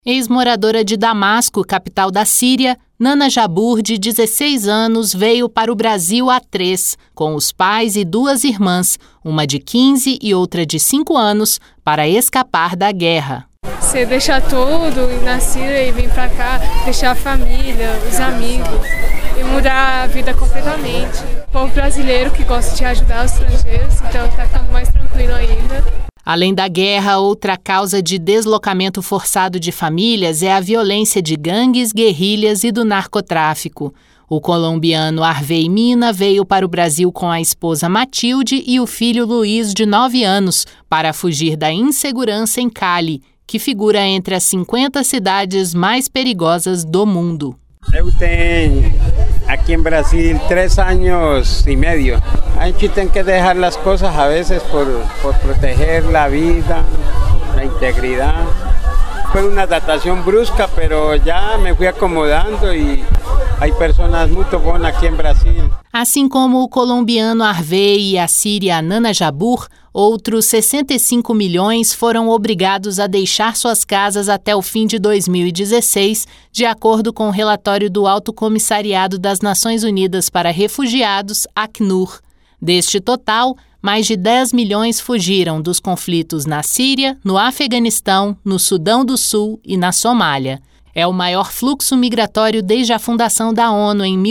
Ex-moradora de Damasco, capital da Síria, Nana Jabur, de 16 anos, veio para o Brasil há 3, com os pais e 2 irmãs, uma de 15 e outra de 5 anos, para escapar da guerra. Você deixa tudo e na Síria e vir para cá, deixar a família, os amigos e mudar a vida completamente. O povo brasileiro que gosta de ajudar os estrangeiros, então está ficando mais tranquilo ainda. Além da guerra, outra causa de deslocamento forçado de famílias é a violência de gangues, guerrilhas e do narcotráfico. O colombiano Harvey Mina veio para o Brasil com a esposa Matilde e o filho Luiz, de 9 anos, para fugir da insegurança em Cali, que figura entre as 50 cidades mais perigosas do mundo. Eu tenho aqui em Brasil 3 anos e meio. A gente tem que deixar as coisas a vezes por proteger a vida, a integridade. Foi uma adaptação brusca, mas já me fui acomodando e há pessoas muito boas aqui em Brasil. Assim como o colombiano Harvey e a síria Nana Jabur, outros 65 milhões foram obrigados a deixar suas casas até o fim de 2016, de acordo com o relatório do Alto Comissariado das Nações Unidas para Refugiados, Acnur. Deste total, mais de 10 milhões fugiram dos conflitos na Síria, no Afeganistão, no Sudão do Sul e na Somália. É o maior fluxo migratório desde a fundação da ONU em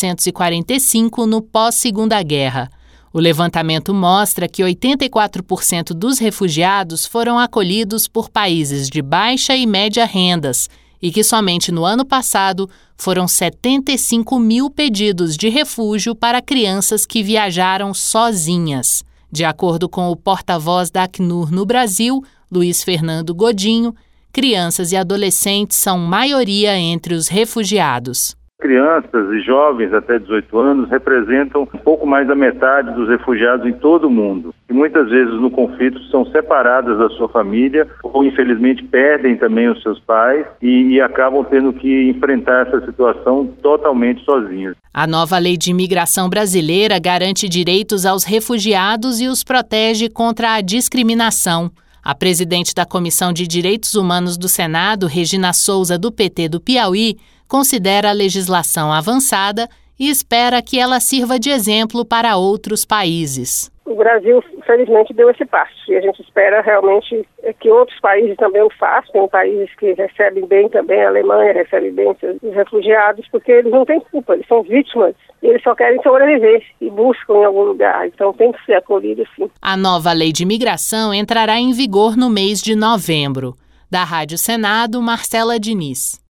1945, no pós-Segunda Guerra. O levantamento mostra que 84% dos refugiados foram acolhidos por países de baixa e média rendas e que somente no ano passado foram 75 mil pedidos de refúgio para crianças que viajaram sozinhas. De acordo com o porta-voz da Acnur no Brasil, Luiz Fernando Godinho, crianças e adolescentes são maioria entre os refugiados. Crianças e jovens até 18 anos representam um pouco mais da metade dos refugiados em todo o mundo. E muitas vezes no conflito são separadas da sua família ou infelizmente perdem também os seus pais e acabam tendo que enfrentar essa situação totalmente sozinhos. A nova lei de imigração brasileira garante direitos aos refugiados e os protege contra a discriminação. A presidente da Comissão de Direitos Humanos do Senado, Regina Souza, do PT do Piauí, considera a legislação avançada e espera que ela sirva de exemplo para outros países. O Brasil, felizmente, deu esse passo e a gente espera realmente que outros países também o façam. Tem países que recebem bem também, a Alemanha recebe bem os refugiados, porque eles não têm culpa, eles são vítimas e eles só querem sobreviver e buscam em algum lugar, então tem que ser acolhido sim. A nova lei de imigração entrará em vigor no mês de novembro. Da Rádio Senado, Marcela Diniz.